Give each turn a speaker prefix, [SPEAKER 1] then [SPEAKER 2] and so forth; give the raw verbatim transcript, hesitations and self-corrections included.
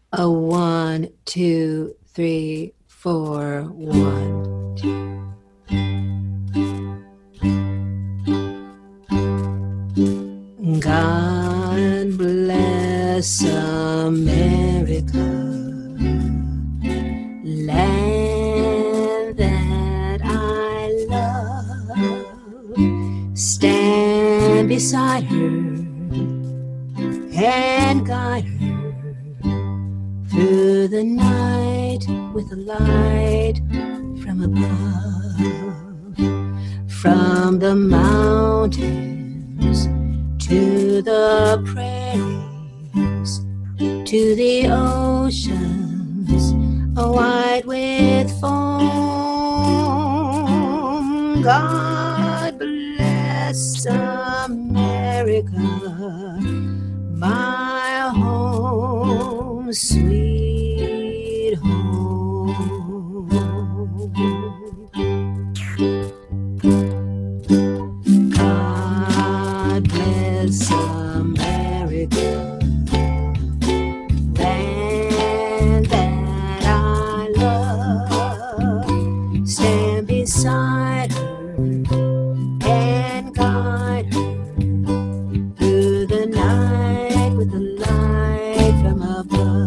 [SPEAKER 1] A one, two, three, four, one, two. God bless America, land that I love. Stand beside her and guide her through the night with a light from above. From the mountains to the prairies, to the oceans, wide with foam. God bless America, my home, sweet home. God bless America, land that I love. Stand beside her and guide her through the night with the light from above.